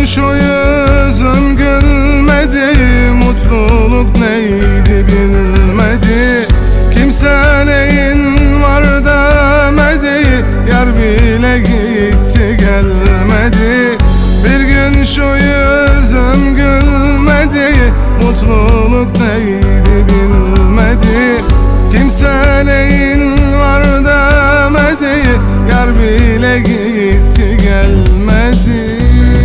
şu yüzüm gülmedi, mutluluk neydi bilmedi. Kimse neyin var demedi, yar bile gitti gelmedi. Bir gün şu yüzüm gülmedi, mutluluk neydi bilmedi. Kimse neyin var demedi, yar bile gitti gelmedi.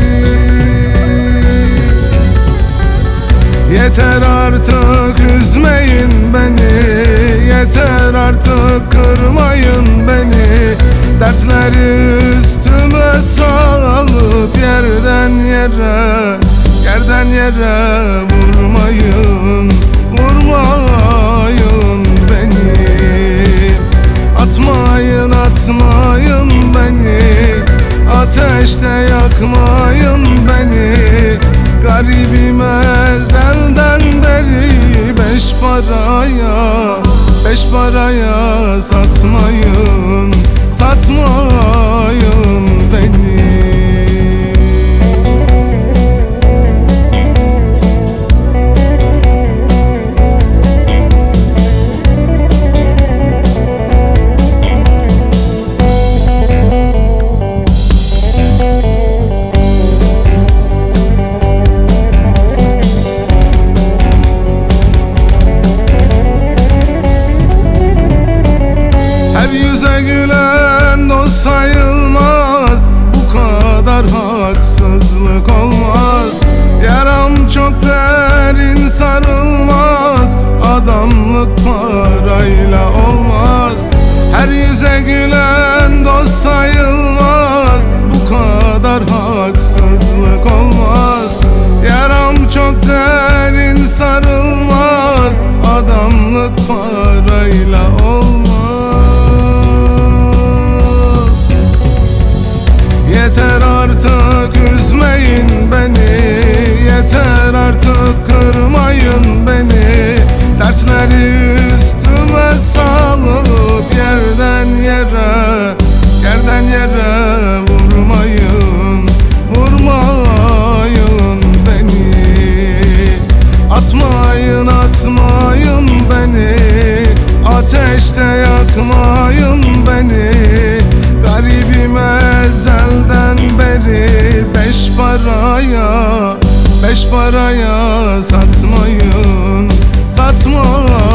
Yeter artık üzmeyin beni, yeter artık kırmayın beni. Dertleri üstüme salıp yerden yere, yerden yere vurmayın, vurmayın beni. Atmayın, atmayın beni, ateşte yakmayın beni. Garibim ezelden beri, beş paraya satmayın, satmayın beni. Yüze gülen dost sayılmaz, bu kadar haksızlık olmaz. Yaram çok derin sarılmaz, adamlık parayla olmaz. Her yüze gülen dost sayılmaz, bu kadar haksızlık olmaz. Yaram çok derin sarılmaz, adamlık parayla olmaz. Yeter artık üzmeyin beni, yeter artık kırmayın beni. Dertleri üstüme salıp yerden yere, yerden yere vurmayın, vurmayın beni. Atmayın, atmayın beni, ateşte yakmayın beni. Garibim ezelden beri, beş paraya satmayın, satmayın.